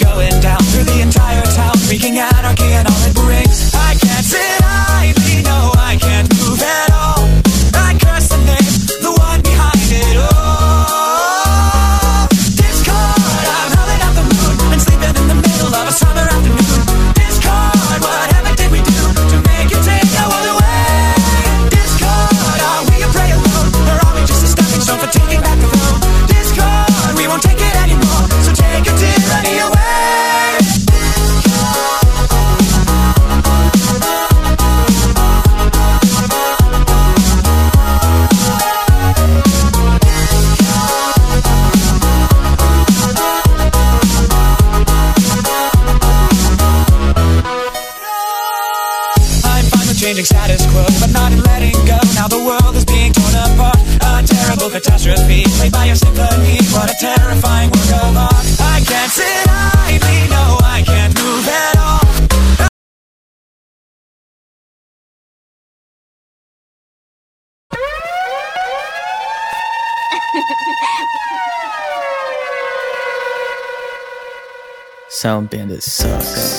going down through the entire town, wreaking anarchy and all it brings. I can't sit idly, no, I can't move at all. I curse the name, the one behind it all. Discord, I'm howling at the moon and sleeping in the middle of a summer afternoon. Discord, whatever did we do to make you take our world away? Discord, are we a prey alone, or are we just a stepping stone for taking back the throne? Discord, we won't take it anymore, so take your tyranny away. Changing status quo, but not in letting go. Now the world is being torn apart. A terrible catastrophe played by a symphony. What a terrifying work of art. I can't sit idly, no, I can't move at all. Sound Bandit sucks.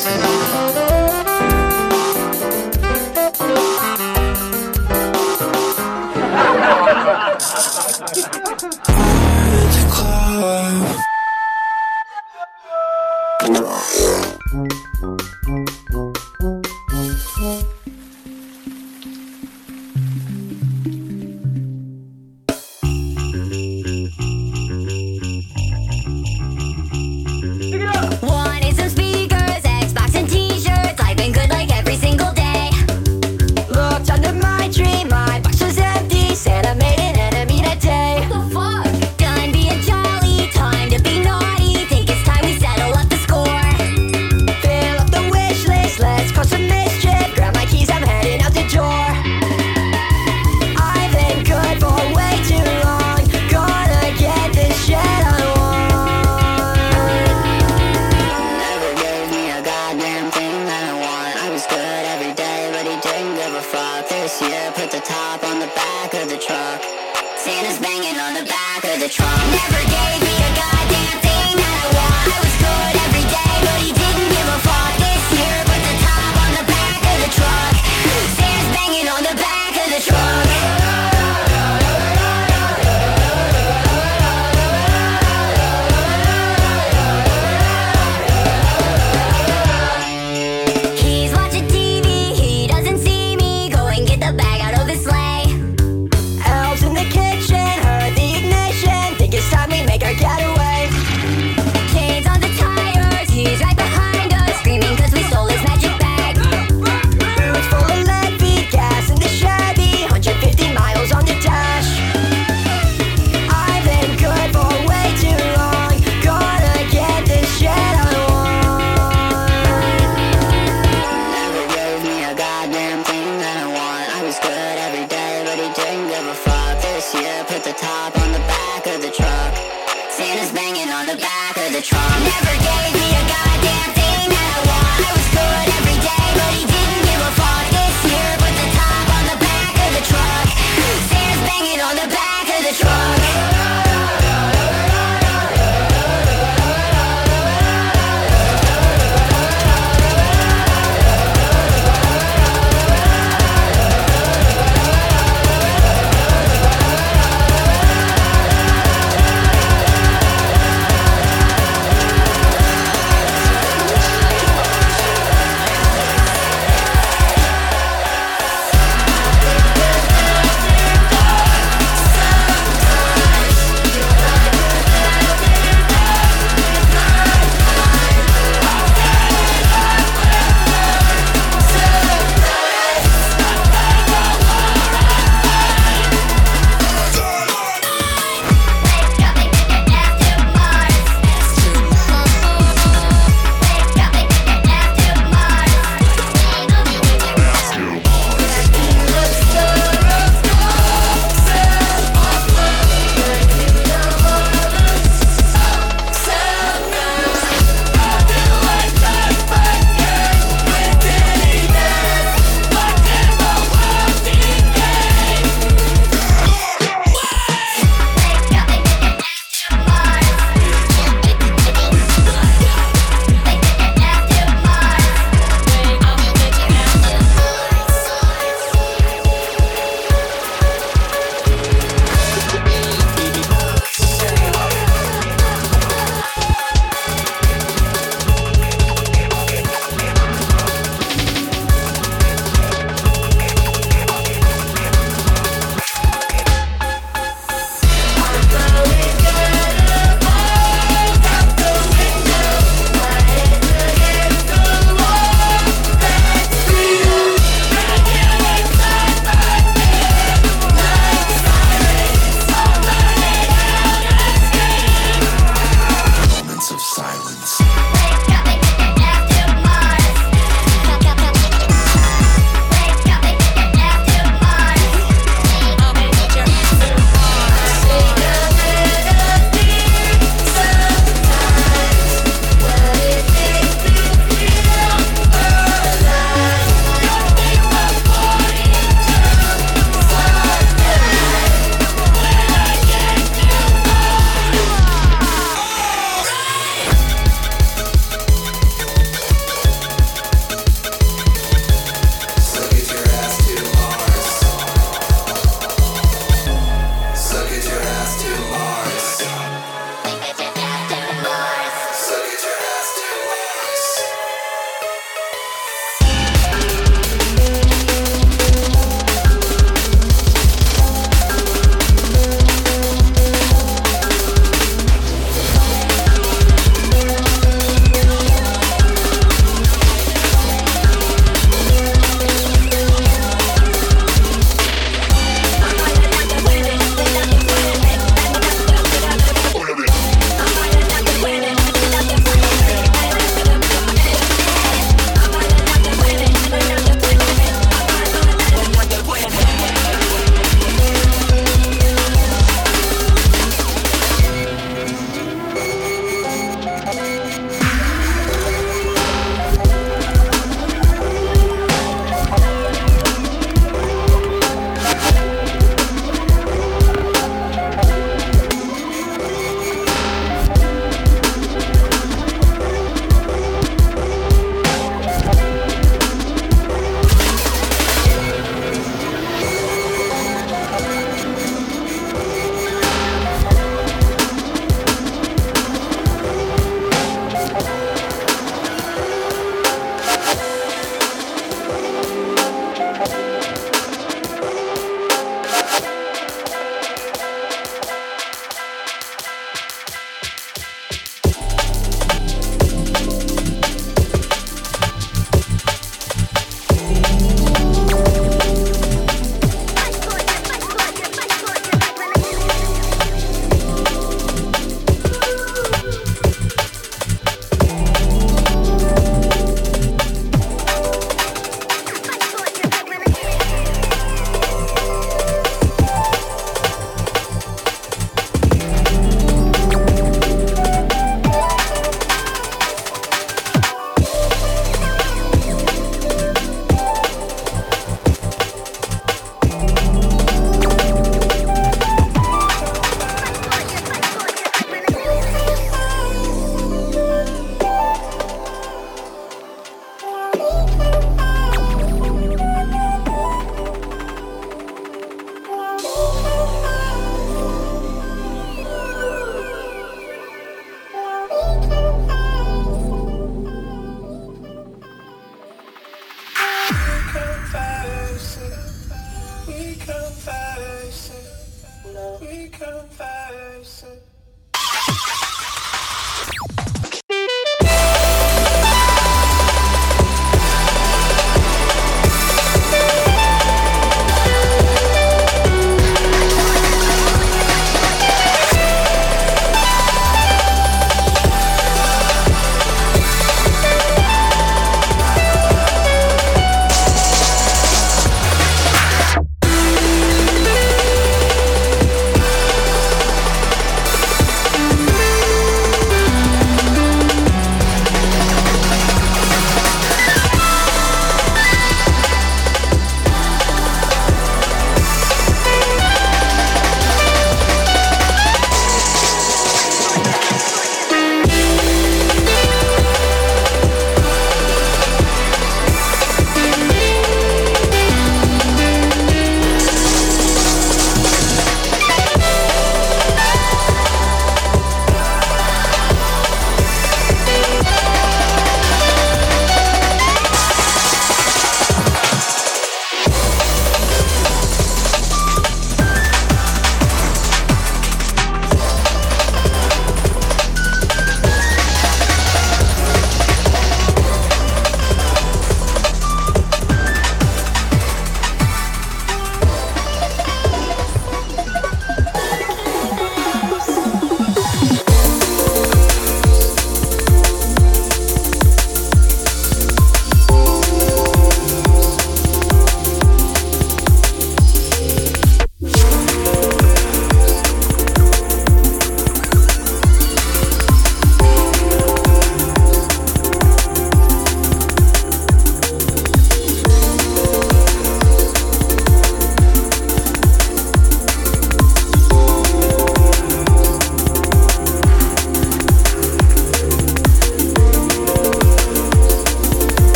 Wanted some speakers, Xbox and t-shirts. I've been good like every single day. Looked under my tree, my box was empty. Santa made an enemy that day. What the fuck? Done being jolly, time to be naughty. Think it's time we settle up the score. Fill up the wish list.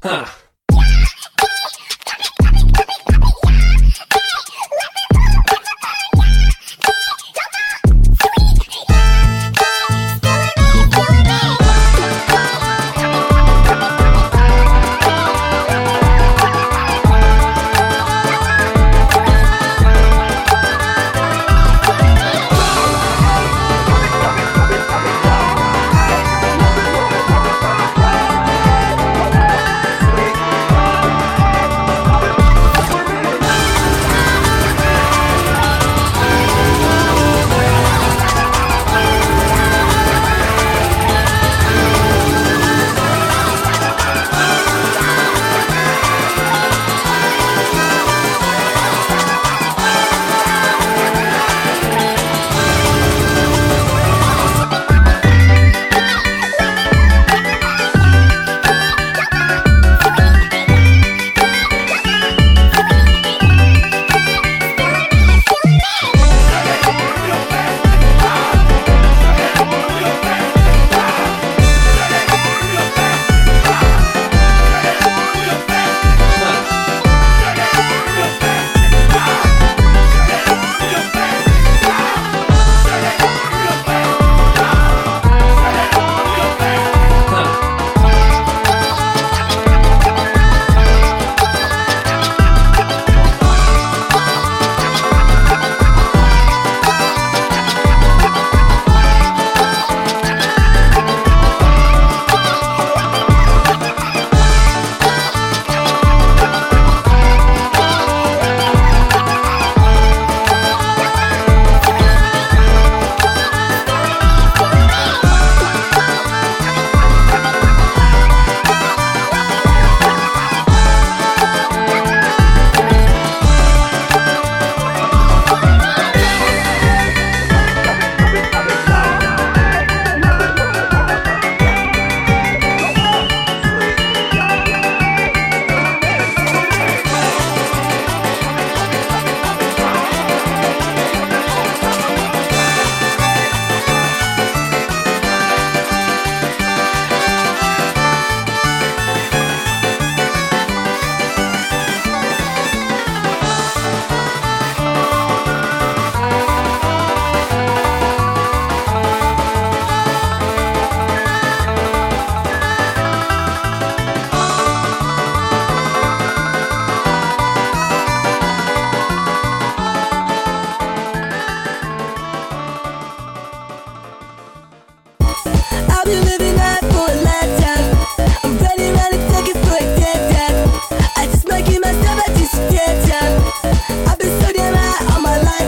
I've been living life for a lifetime. I'm ready, take it for a dead time. I just might give myself a decent dead time. I've been so damn high on my life,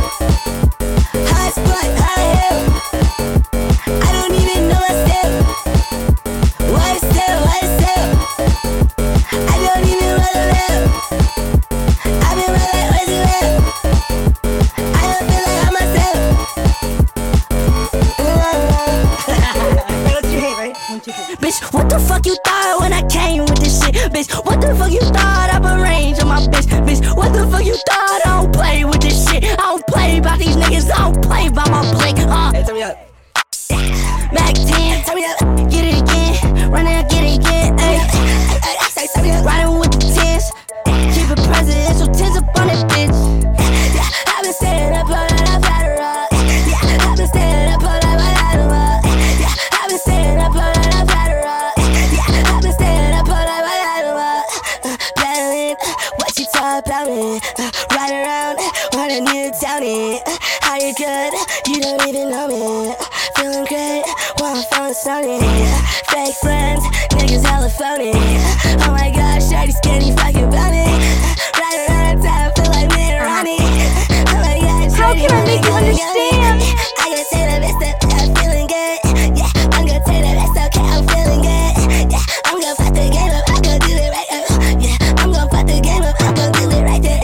boy. High spot, high hill. I don't even know myself. Why still? I don't even wanna live. I've been running like crazy live. I don't feel like I'm myself. Bitch, what the fuck you thought when I came with this shit? Bitch, what the fuck you thought I put range on my bitch? Bitch, what the fuck you thought I don't play with this shit? I don't play about these niggas, I don't play about my blick, Hey, turn me up. Mac 10, turn me up, get it again. Run it, get it again, ayy. Riding with the tens, keep it presidential, tens up on that bitch. I've been staying up all night, I've had a rock. I've been staying up all night, I've had a rock. I've been staying up all night, I've had a rock. I've been staying up all night, I've had a rock. Battling, what you talk about me? Ride around, what I need to tell me. How you good? You don't even know me. Feeling great, while I'm feeling sunny. Fake friends, niggas hella phony. Oh my gosh, shawty skinny fucking bunny. Ride around town, feel like me and Ronnie. Oh my gosh, How can I make you understand? I gotta say that it's that I'm feeling good. Yeah, I'm gonna tell that it's okay, I'm feeling good. Yeah, I'm gonna fuck the game up, I'm gonna do it right up. Yeah, I'm gonna fuck the game up, I'm gonna do it right there.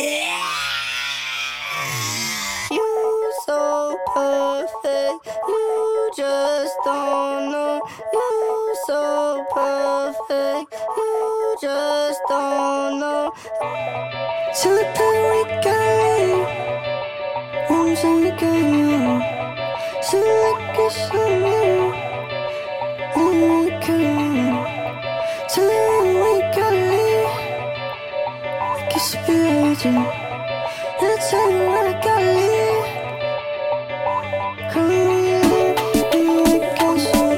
You so perfect, you just don't know. You so perfect, you just don't know. Celebrate, I'm so good. Celebrate, I'm so good. you. I tell you what I gotta leave. Come on, I got you.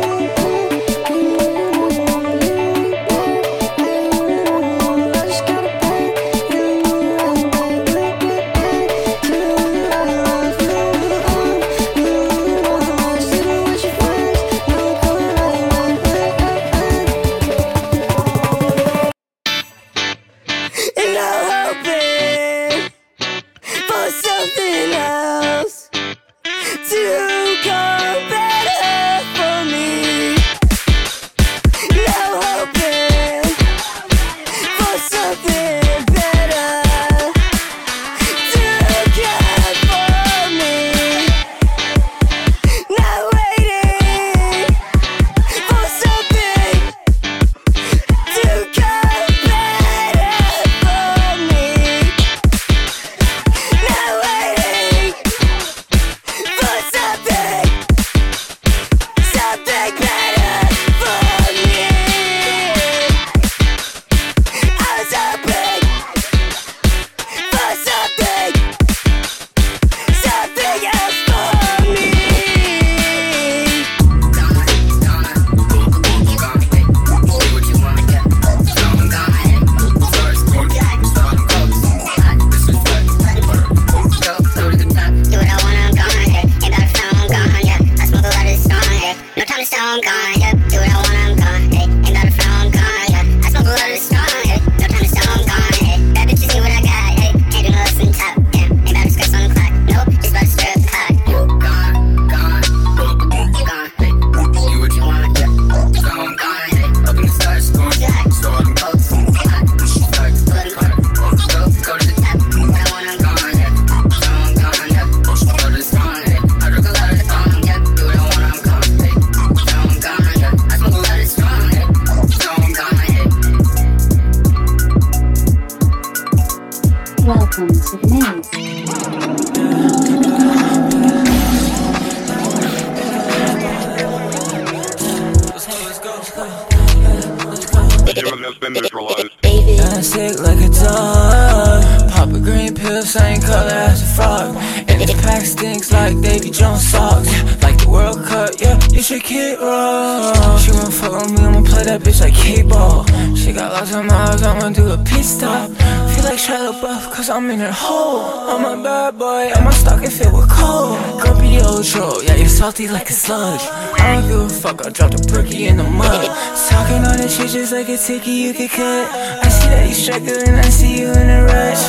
I just gotta break you. Sitting with your friends, now coming and I'm hoping for something else to come better for me. Now hoping for something better to come for me. Now waiting for something to come better for me. Now waiting for something better for me. I was hoping for something else for me. Do what I want, I'm gone, yeah. Ain't got a frown, I'm gone, yeah. I smoke a lot of this strong, yeah. No time to stall, I'm gone, yeah. Do what I want, I'm gone, yeah. Ain't got a frown, I'm gone, yeah. I smoke a lot of this strong, yeah. No time to stall, I'm gone, yeah. Bad bitches see what I got, yeah. Ain't do no less than top, yeah. Ain't about to stress on the clock, nope. Just about to stir up the pot. Gone, gone, gone, hey. Do what you want, yeah. So I'm gone, hey. Up in the stars, going back. Store them coats, hot. Start to put them hot. Go to the top. What I want, I'm gone, yeah. So I'm gone, yeah. Go to the strong, hey. I drink a lot of the strong, yeah. Do what I want, I'm gone, hey. So I'm gone, yeah. I smoke a lot of strong, hey. So I'm gone, hey. Welcome to the maze. Human has been neutralized. I'm sick like a dog. Pop a green pill, same color as a frog. And this pack stinks like Davy Jones socks. Like the World Cup, yeah, you should keep raw. She wanna fuck on me, I'ma play that bitch like K-ball. She got lots of miles, I'ma do a pit stop. Feel like Shia LaBeouf, cause I'm in her hole. I'm a bad boy, and my stocking filled with coal. Grumpy the old troll, yeah, you're salty like a sludge. I don't give a fuck, I dropped a brookie in the mud. Talking on this shit just like a ticket you could cut. I see that you struggling, I see you in a rush.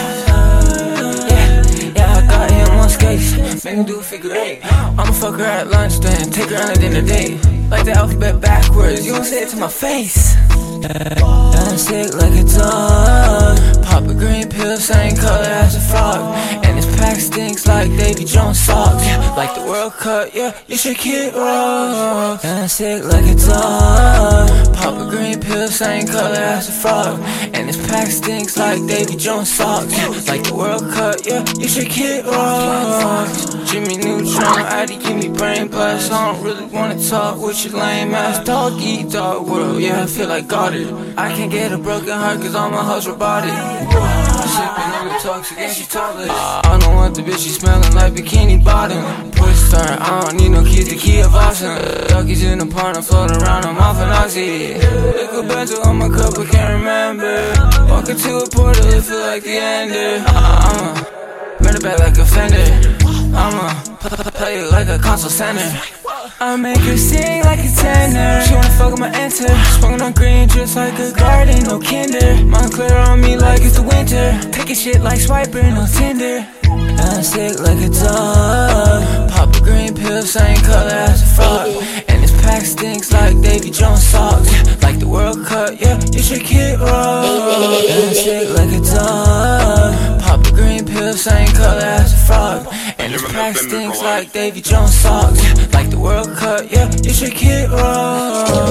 Yeah, I got him on skates. Make him do a figure eight. I'ma fuck her at lunch, then take her on a dinner date. Like the alphabet backwards, you won't say it to my face. I'm sick like a dog. Pop a green pill, same color as a frog. And this pack stinks like Davy Jones socks. Like the World Cup, yeah, you should keep raw. I'm sick like a dog. Pop a green pill, same color as a frog. And this pack stinks like Davy Jones socks. Like the World Cup, yeah, you should keep raw. Jimmy Neutron, Addy, give me brain blast. I don't really wanna talk with your lame ass dog eat dog world. Yeah, I feel like Goddard. I can't get a broken heart cause all my hoes robotic. Sipping on the toxic and she topless. I don't want the bitch, she smelling like bikini bottom. Push start, I don't need no keys to key of awesome. Duckies in the park, I'm floating around, I'm off an oxy. Liquid bento on my cup, I can't remember. Walking to a portal, it feel like the ender. I'ma bring it back like a fender. I'ma play it like a console center. I make her sing like a tenor. She wanna fuck with my enter. Smoking on green just like a garden, no kinder. Montclair on me like it's the winter. Taking shit like Swiper, no Tinder. I'm sick like a dog. Pop a green pill, same color as a frog. And this pack stinks like Davy Jones socks. Like the World Cup, yeah, you should keep raw. I'm sick like a dog. Pop a green pill, same color as a frog. And this pack stinks like Davy Jones socks. Like the World Cup, yeah, you should keep raw.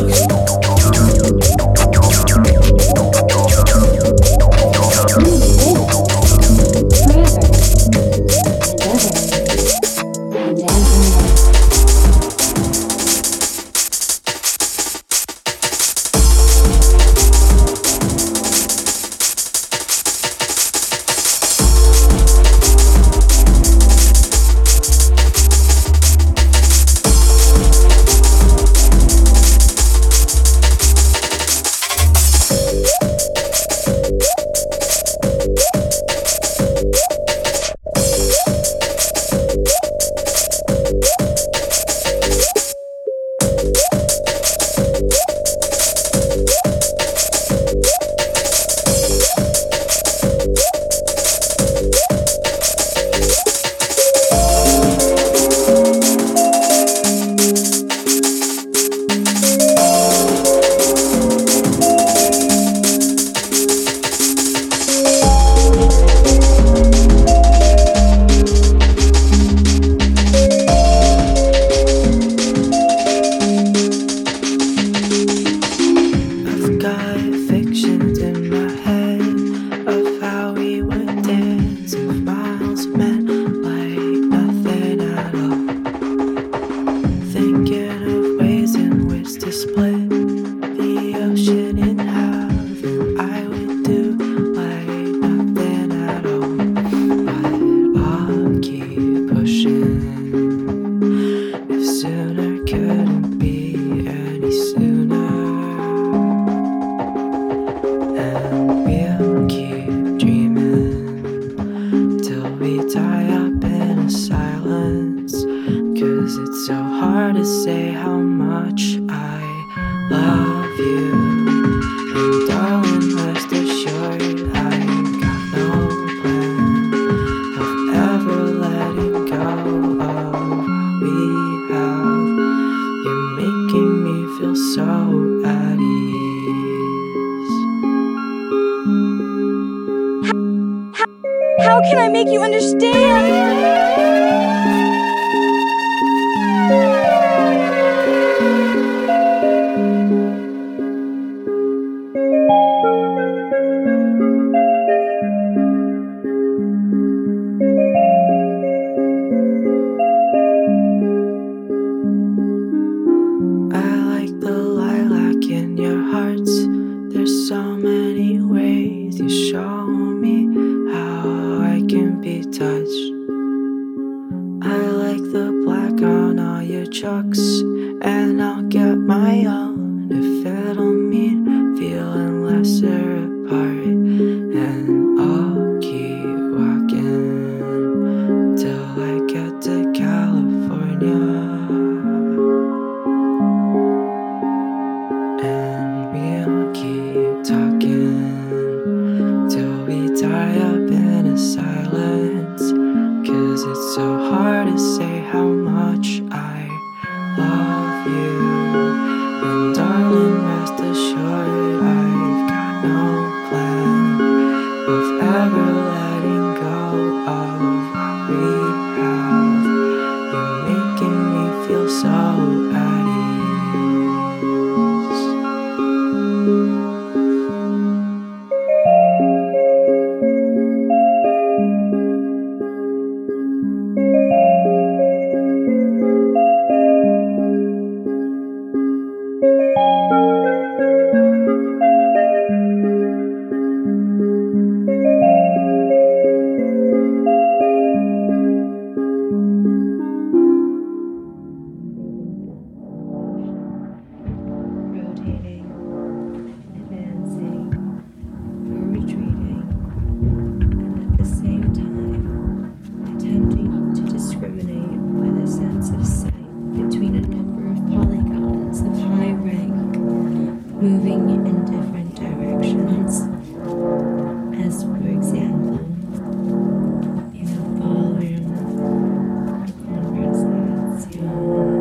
How can I make you understand? I like the lilac in your hearts. There's so many ways you show me how I can be touched. I like the black on all your trucks, and I'll get my own if it'll mean feeling lesser apart. And I'll keep walking till I get to California. And we'll keep talking till we die up in a silence. 'Cause it's so hard to say how much I love you. And darling, rest assured I've got no plan of ever letting go of what we have. You're making me feel so at ease. Rotating, advancing, or retreating, and at the same time attempting to discriminate by the sense of sight between a number of polygons of high rank moving in different directions, as for example, in a ballroom or conversation.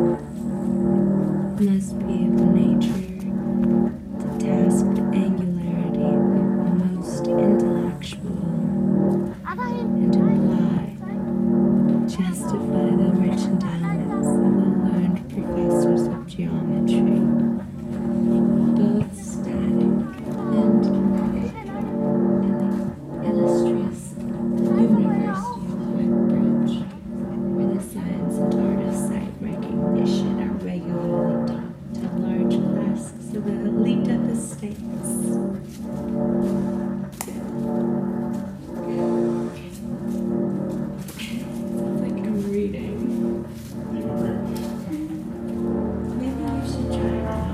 Must be of nature, the tasked angularity of the most intellectual, and imply, justify the rich endowments of the learned professors of geometry, both static and kinetic, in the illustrious University of Whitebridge, where the science and art of sight recognition are regularly taught to large classes of the elite of the states. Sounds like I'm reading. Maybe you should try it out.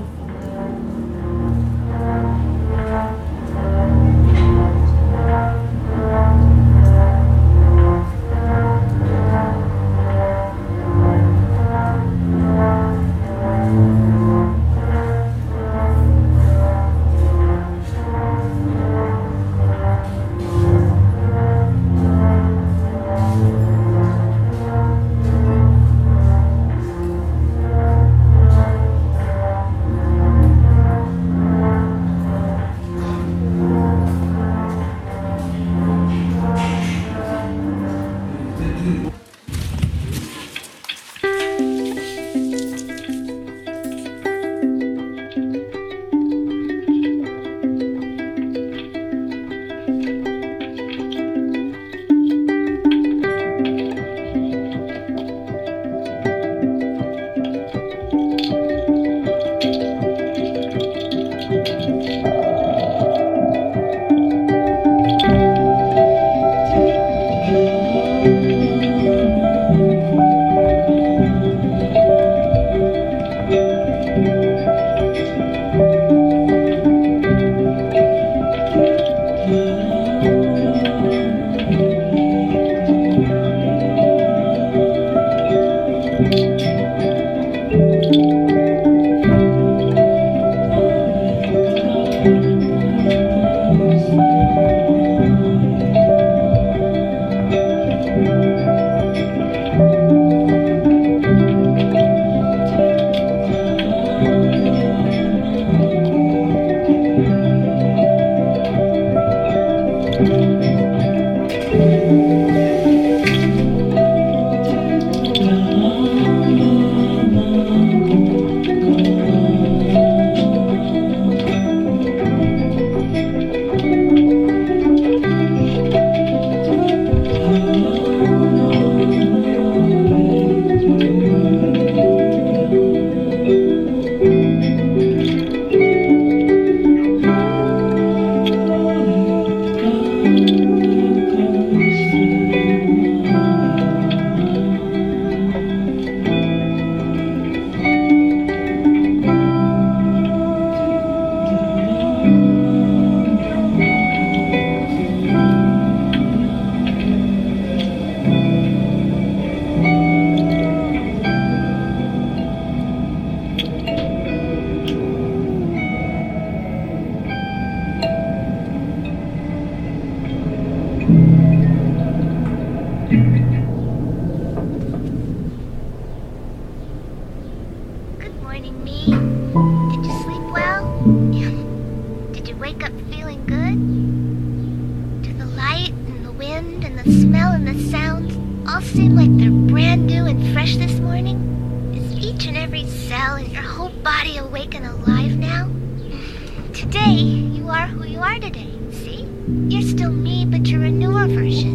and the sounds all seem like they're brand new and fresh this morning? Is each and every cell in your whole body awake and alive now? Today, you are who you are today, see? You're still me, but you're a newer version.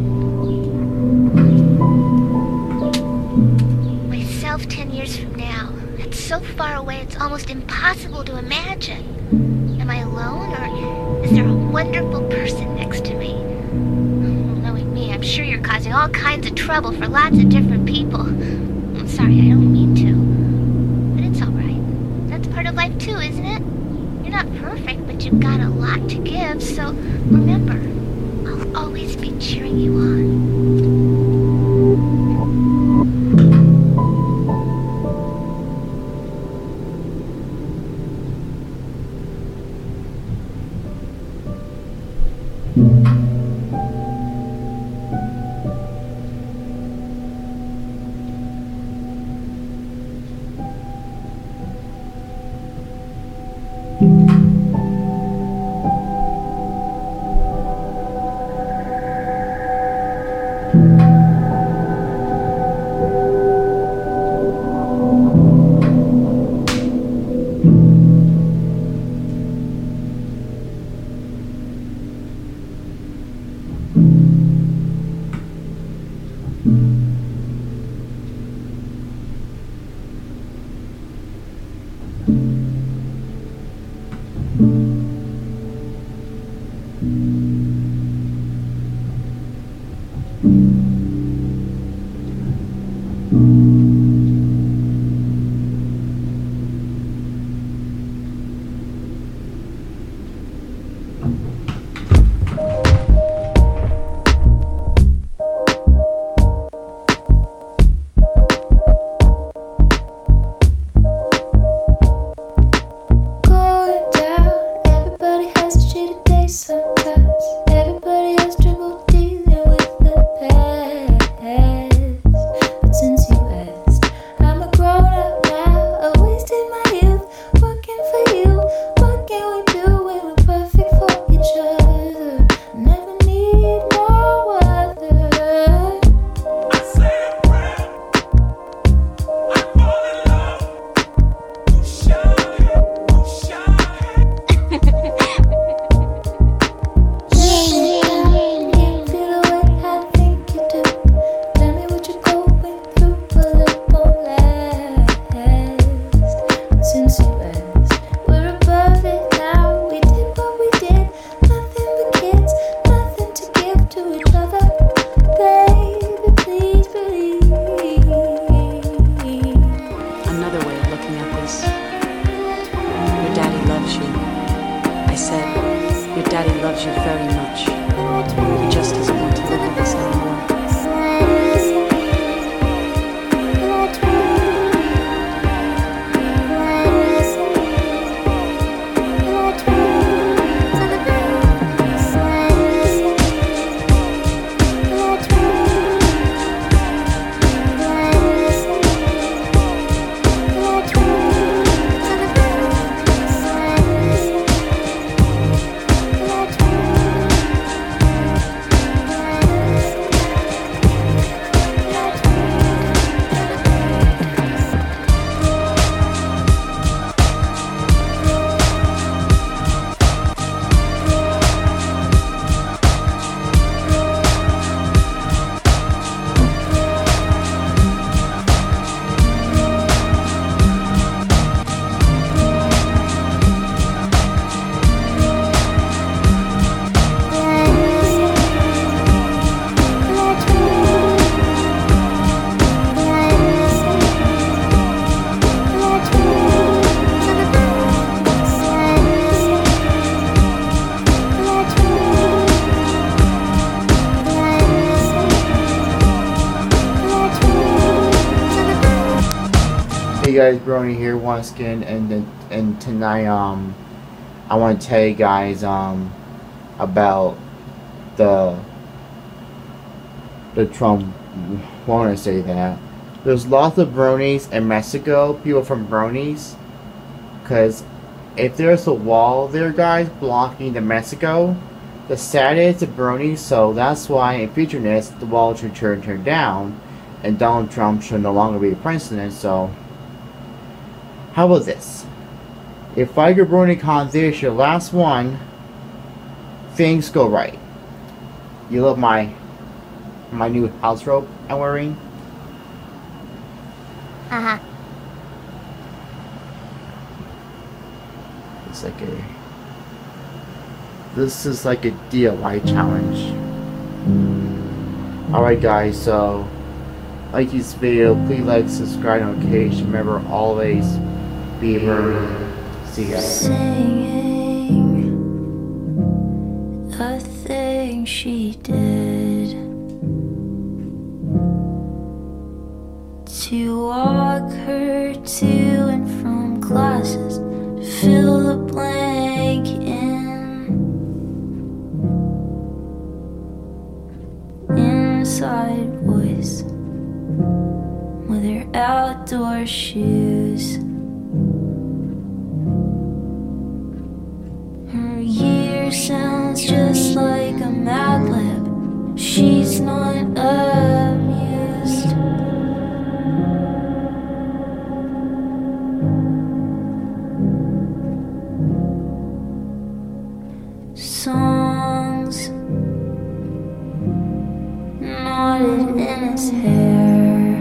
Myself 10 years from now. It's so far away it's almost impossible to imagine. Am I alone, or is there a wonderful person next to me? Knowing me, I'm sure you're causing all kinds of trouble for lots of different people. I'm sorry, I don't mean to. But it's alright. That's part of life too, isn't it? You're not perfect, but you've got a lot to give, so remember, I'll always be cheering you on. Guys, Brony here once again, and tonight I want to tell you guys about the Trump. Want to say that there's lots of bronies in Mexico, people from bronies, because if there's a wall there, guys, blocking the Mexico, The Saturday is the brony, so that's why in futureness the wall should turn down, and Donald Trump should no longer be the president. So, how about this? If Figer BronyCon this year, last one, things go right. You love my new house robe I'm wearing? Uh-huh. It's like this is like a DIY challenge. Alright guys, so like this video, please like, subscribe, notification. Remember, always be early. See you guys. Saying a thing she did to walk her to and from classes, fill the blank inside voice with her outdoor shoes. Her year sounds just like a Mad Lib. She's not amused. Songs knotted in his hair.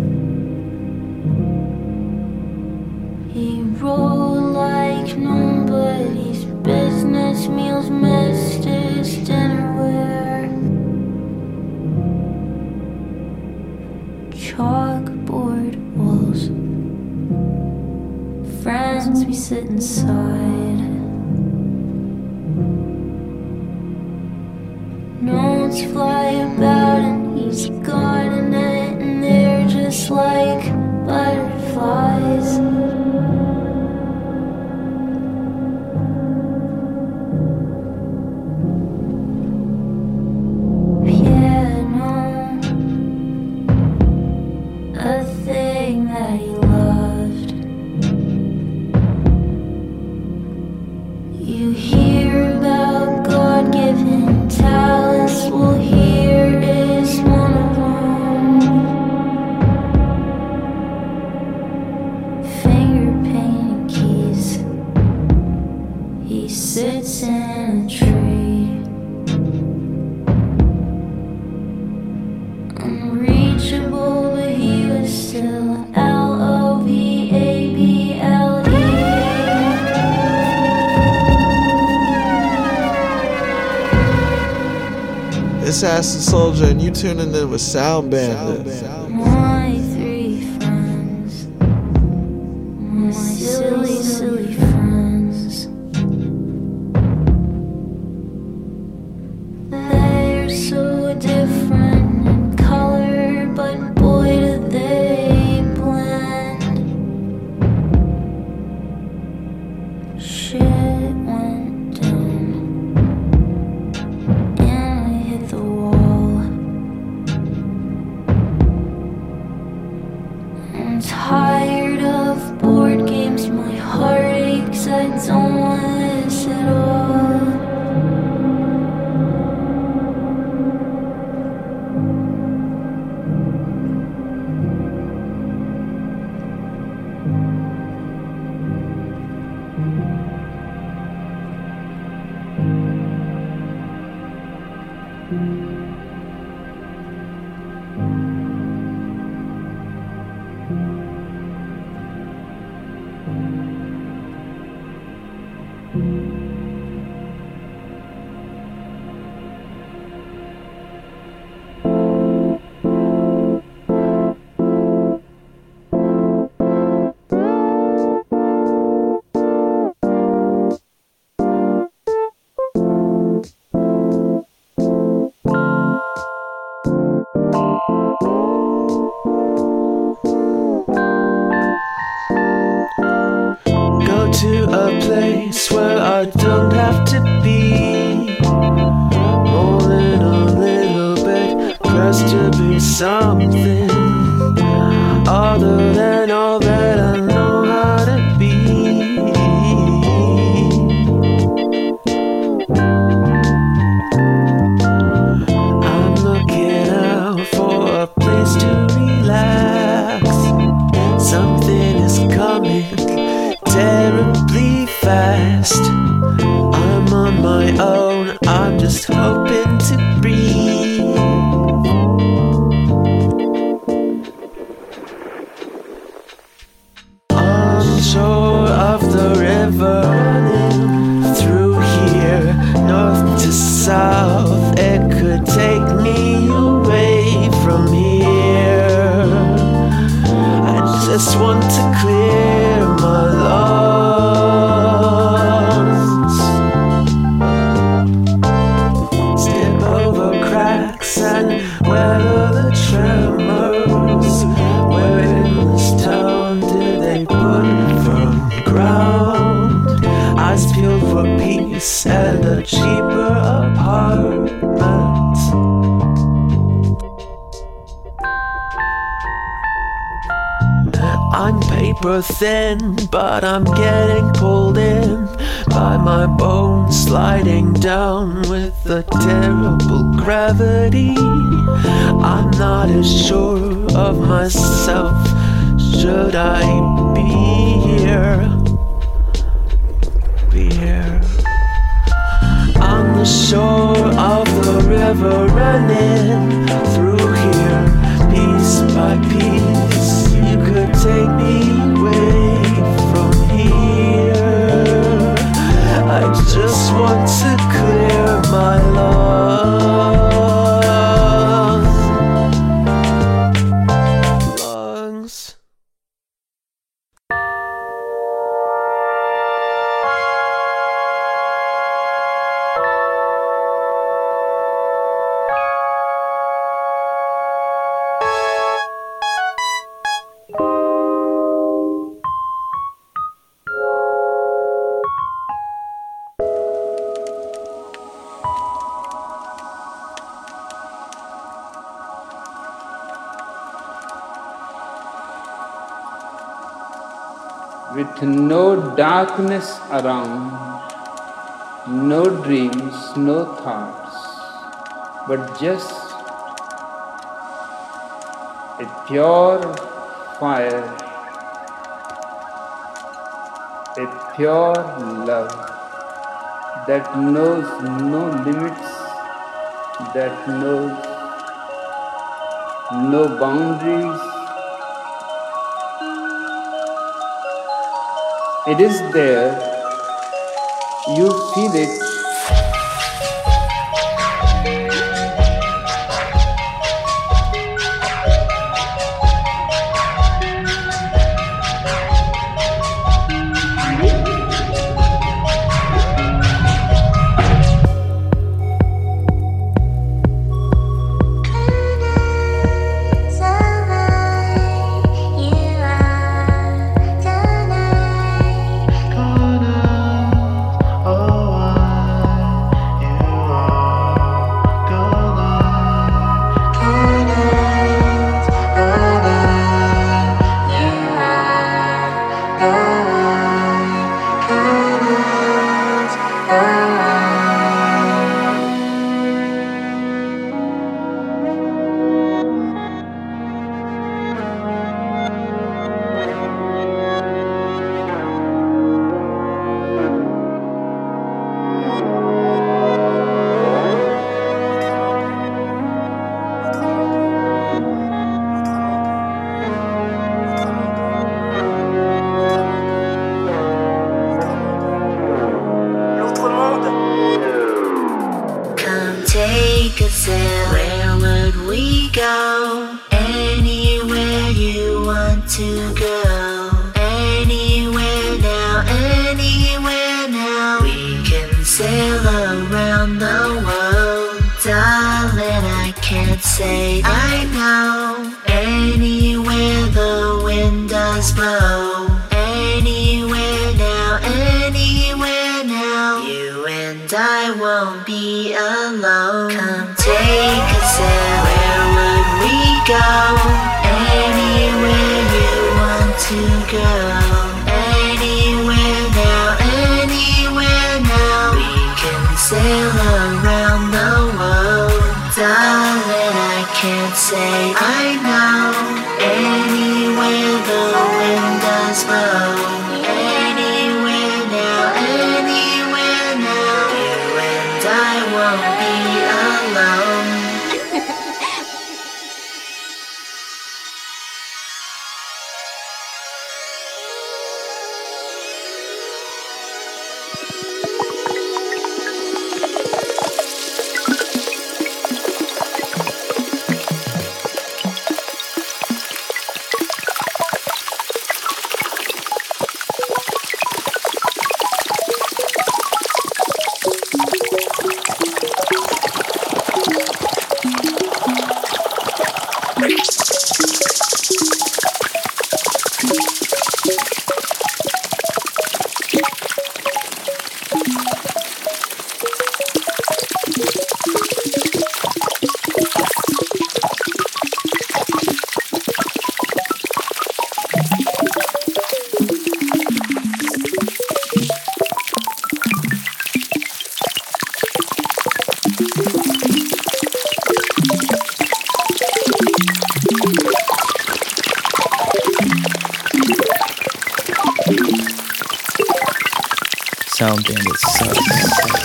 He rolled like nobody's business. Meals missed his dinnerware. Chalkboard walls. Friends, we sit inside. Notes fly about and he's got a net and they're just like butterflies. Piano, a thing that he loved. You hear about God-given talents, well here is one of them. Finger painting keys. He sits in a tree. Unreachable, but he was still L-O-V-A-B-L-E. It's Acid Soldier, and you tuning in with Sound Bandit. My three friends, my silly, silly friends. They're so different in color, but boy do they blend. Shit went down. The wall. I'm tired of board games, my heart aches, I don't want this at all. To a place where I don't have to be more than a little bit pressed to be something other than all that I know how to be. just hoping to breathe. On the shore of the river, running through here, north to south, it could take me away from here. I just want to clear my lungs, step over cracks and weather the tremors. Where in this town did they put from ground? Eyes peeled for peace and a cheaper apartment. I'm paper thin, but I'm getting pulled in by my bones sliding down with a terrible gravity. I'm not as sure of myself. Should I be here? Be here. On the shore of the river, running through here, piece by piece. You could take me away from here. I just want to clear my lungs. With no darkness around, no dreams, no thoughts, but just a pure fire, a pure love that knows no limits, that knows no boundaries. It is there, you feel it. Take a sail. Where would we go? Anywhere you want to go. Anywhere now, anywhere now. We can sail around the world. Darling, I can't say I know. Anywhere the wind does blow. Anywhere now, anywhere now. You and I won't be alone. Come take a sail. Where would we go? Anywhere you want to go. Anywhere now, anywhere now. We can sail around the world. Darling, I can't say I know. Anywhere the wind does blow. Anywhere now, anywhere now. You and I won't won't be alone. Sound Bandit sucks.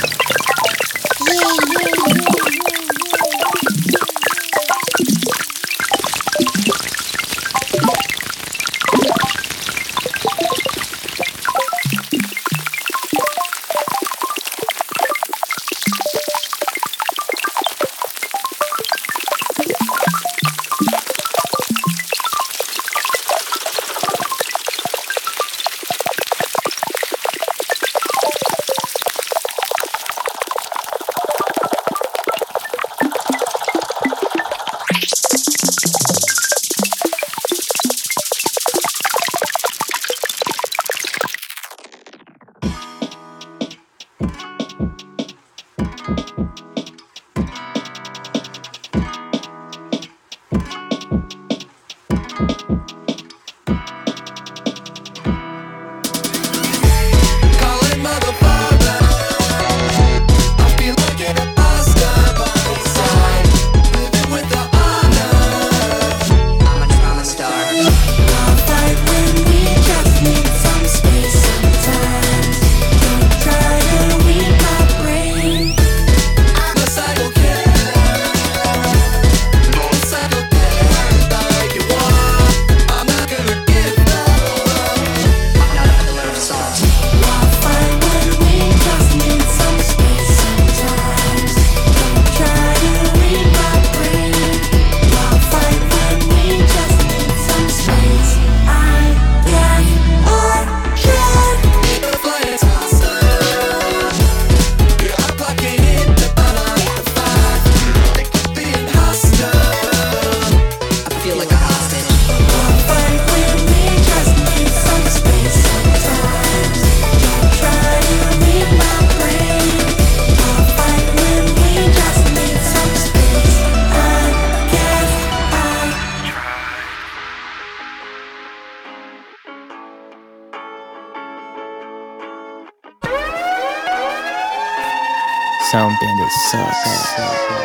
Sound Bandit sucks.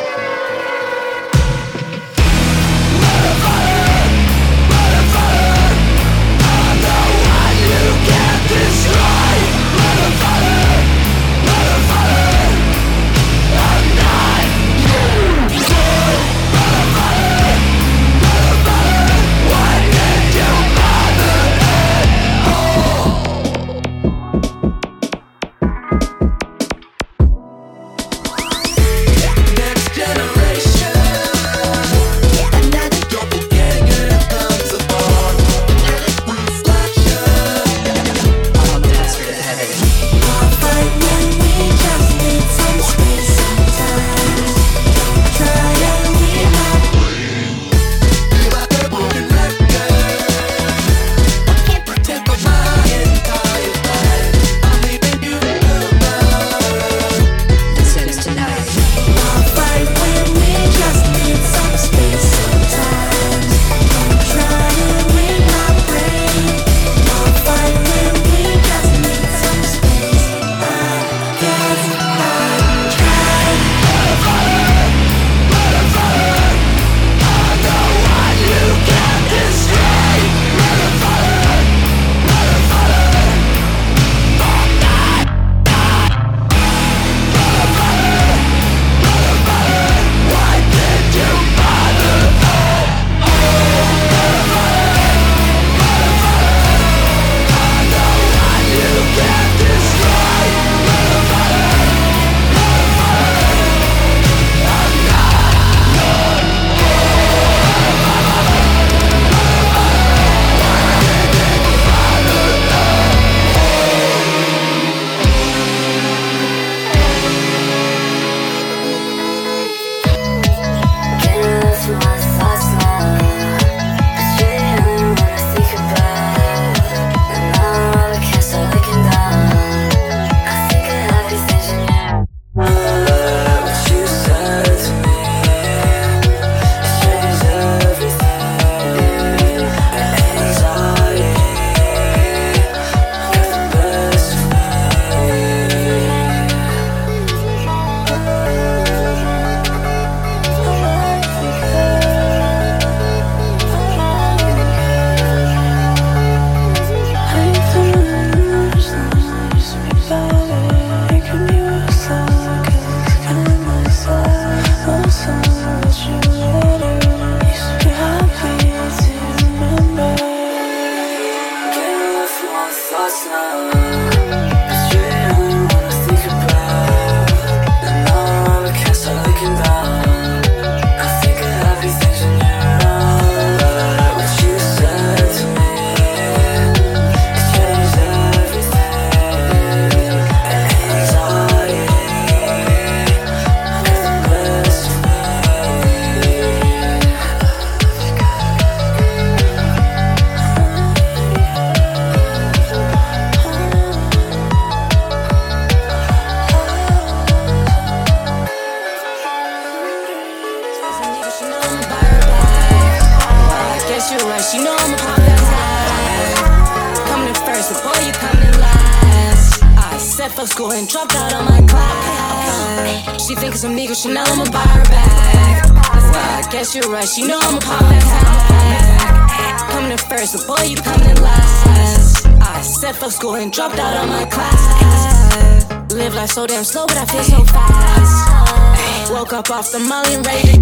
Fuck school and dropped out of my class. She thinks I'm Nico Chanel, I'ma buy her back. Well, I guess you're right, she know I'ma pop that tag. Coming in first, but boy, you coming in last. I said fuck school and dropped out of my class. Live life so damn slow, but I feel so fast. Woke up off the molly and ready to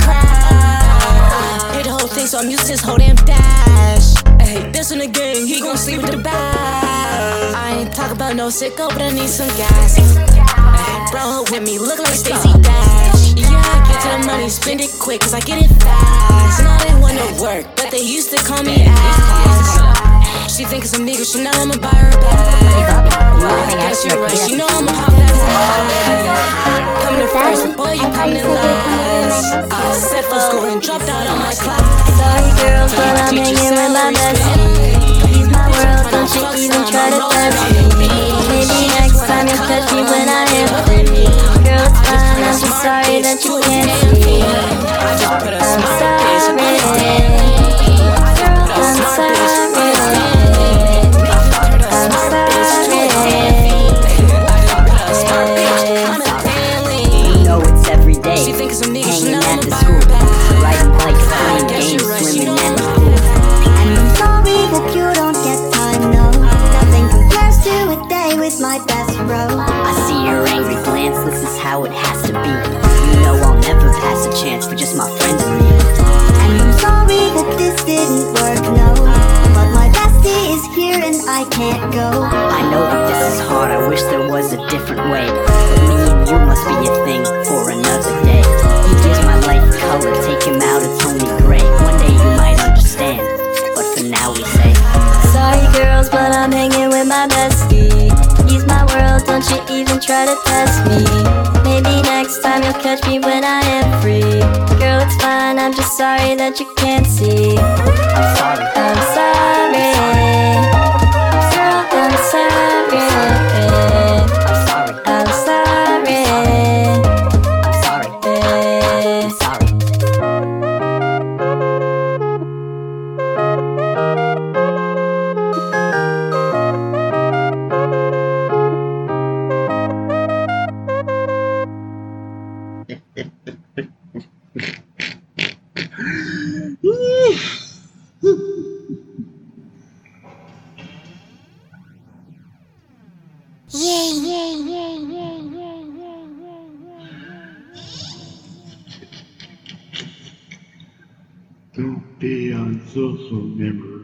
crash. Hit the whole thing, so I'm used to this whole damn dash. Hey, this one again, he gon' sleep with the back. I ain't talk about no sicko, but I need some gas. Bro, with me, look like Stacey Dash. Yeah, I get to the money, spend it quick, cause I get it fast. Now they wanna work, but they used to call me ass. She thinks I'm Nico Chanel, I'ma buy her back. I guess you're right, she know I'ma pop that tag. Coming in first, but boy, you coming in last. I said for school and dropped out of my class. Sorry girls, but I'm hanging with my bestie. He's my world, don't you even try to test me. Maybe next time you'll catch me when I am free. Girl, it's fine, I'm just sorry that you can't see. I'm sorry. I'm sorry. You know it's every day, hanging at the school, riding bikes, playing games, swimming at the pool. And I'm sorry that you don't get time, no. Nothing compares to a day with my best bro. I see your angry glance, this is how it has to be. You know I'll never pass a chance for just my friends and me. And I'm sorry that this didn't work, no. But my bestie is here and I can't go. I know that this is hard, I wish there was a different way. But me and you must be a thing for another day. He gives my life color, take him out, it's only gray. One day you might understand, but for now we say sorry girls, but I'm hanging with my bestie. He's my world, don't you even try to test me. Maybe next time you'll catch me when I am free. Girl, it's fine, I'm just sorry that you can't see. I'm sorry. I'm sorry. Girl, I'm sorry. I'm sorry. I'm sorry. I'm sorry. I'm sorry. Don't be on social memory.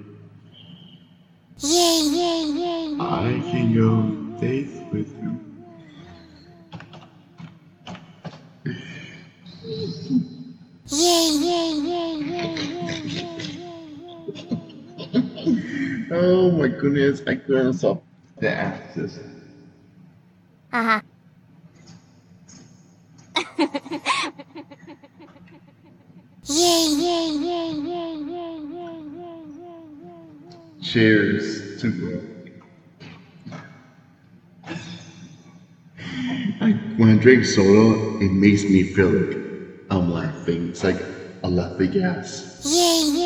I can go dates with you. Oh my goodness, I couldn't stop the access. Haha. Cheers to growth. When I drink soda, it makes me feel like I'm laughing. It's like a laughing gas.